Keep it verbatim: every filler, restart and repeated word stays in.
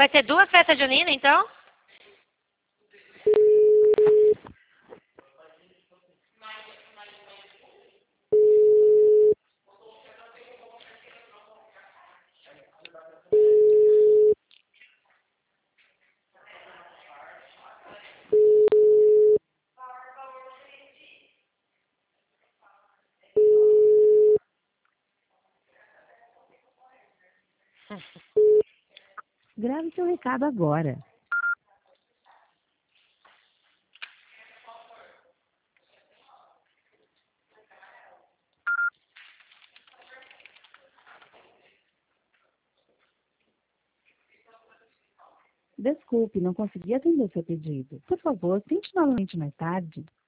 Vai ter duas festas juninas, então? Grave seu recado agora. Desculpe, não consegui atender seu pedido. Por favor, tente novamente mais tarde.